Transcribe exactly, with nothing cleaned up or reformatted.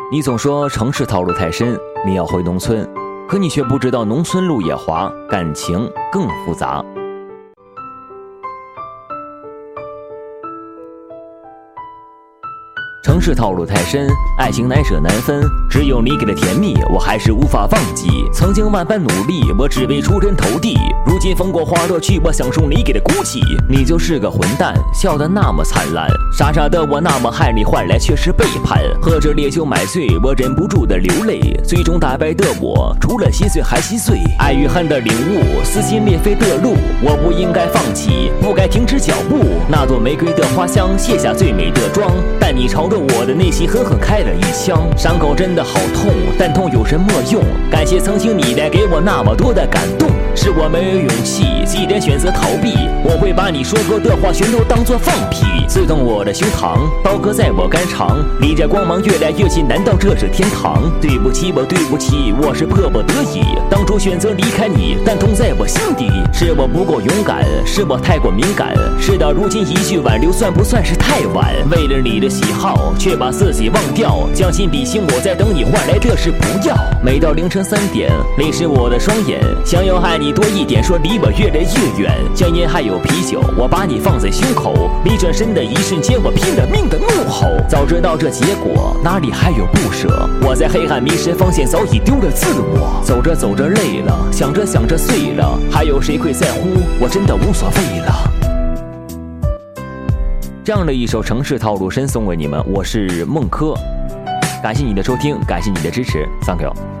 你总说城市套路太深，你要回农村，可你却不知道农村路也滑，感情更复杂。城市套路太深，爱情难舍难分，只有你给的甜蜜，我还是无法忘记。曾经万般努力，我只为出人头地，如今风过花落去，我享受你给的孤寂。你就是个混蛋，笑得那么灿烂，傻傻的我那么害你，换来却是背叛。喝着烈酒买醉，我忍不住的流泪，最终打败的我，除了心碎还心碎。爱与恨的领悟，撕心裂肺的路，我不应该放弃，不该停止脚步。那朵玫瑰的花香，卸下最美的妆，但你朝着我的内心狠狠开了一枪，伤口真的好痛，但痛有什么用？感谢曾经你带给我那么多的感动，是我没有勇气，既然选择逃避，我会把你说过的话全都当作放屁。刺痛我的胸膛，刀割在我肝肠，离着光芒越来越近，难道这是天堂？对不起，我对不起，我是迫不得已，当初选择离开你，但痛在我心底。是我不够勇敢，是我太过敏感，事到如今一句挽留算不算是太晚？为了你的喜好，却把自己忘掉，将心比心，我在等你，换来这是不要。每到凌晨三点，泪湿我的双眼，想要爱你多一点，说离我越来越远。香烟还有啤酒，我把你放在胸口，离转身的一瞬间，我拼了命的怒吼。早知道这结果，哪里还有不舍？我在黑暗迷失方向，早已丢了自我。走着走着累了，想着想着碎了，还有谁会在乎？我真的无所谓了。这样的一首城市套路深送给你们，我是孟轲，感谢你的收听，感谢你的支持 ，Thank you。